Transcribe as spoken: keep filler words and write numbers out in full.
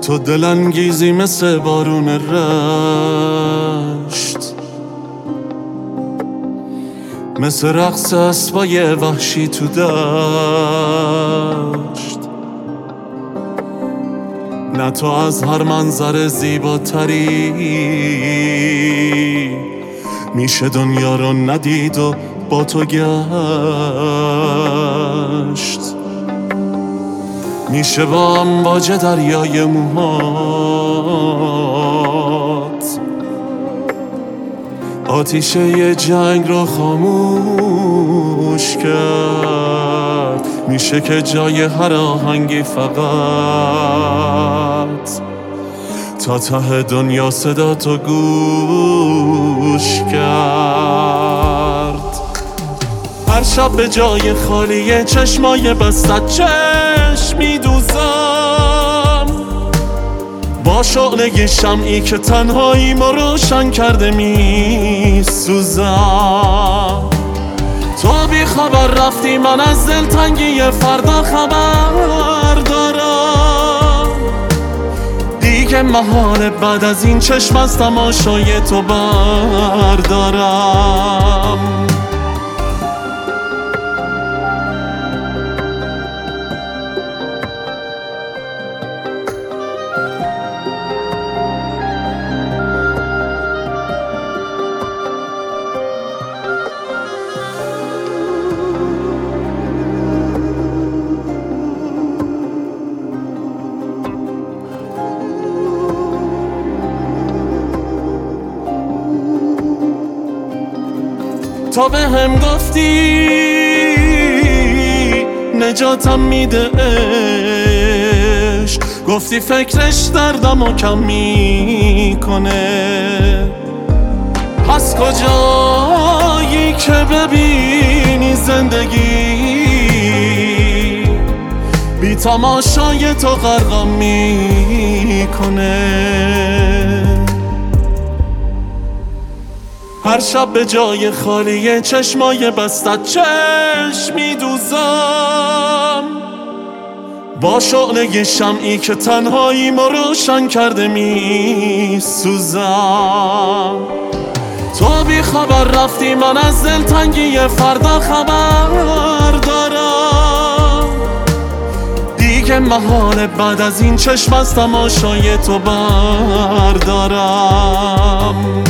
تو دلانگیزی مثل بارون رشت، مثل رقص اسبای وحشی تو دشت. نه تو از هر منظر زیباتری میشه دنیا رو ندید و با تو گشت. میشه با امواج دریای موهات آتیشه یه جنگ رو خاموش کرد. میشه که جای هر آهنگی فقط تا ته دنیا صدا تو گوش کرد. هر شب به جای خالی چشمای بستت چشمی دوزم، با شعله شمعی که تنهایی ما روشن کرده می سوزم. تو بی خبر رفتی، من از دلتنگی فردا خبر دارم. دیگه محاله بعد از این چشم از تماشای تو بردارم. تا به هم گفتی نجاتم میده عشق، گفتی فکرش دردمو کم میکنه. پس کجایی که ببینی زندگی بی تماشای تو غرقم میکنه. هر شب به جای خالی چشمای بستت چشمی دوزم، با شعله شمعی که تنهایی ما روشن کرده می سوزم. تو بی خبر رفتی، من از دلتنگی فردا خبر دارم. دیگه محاله بعد از این چشم از تماشای تو بردارم.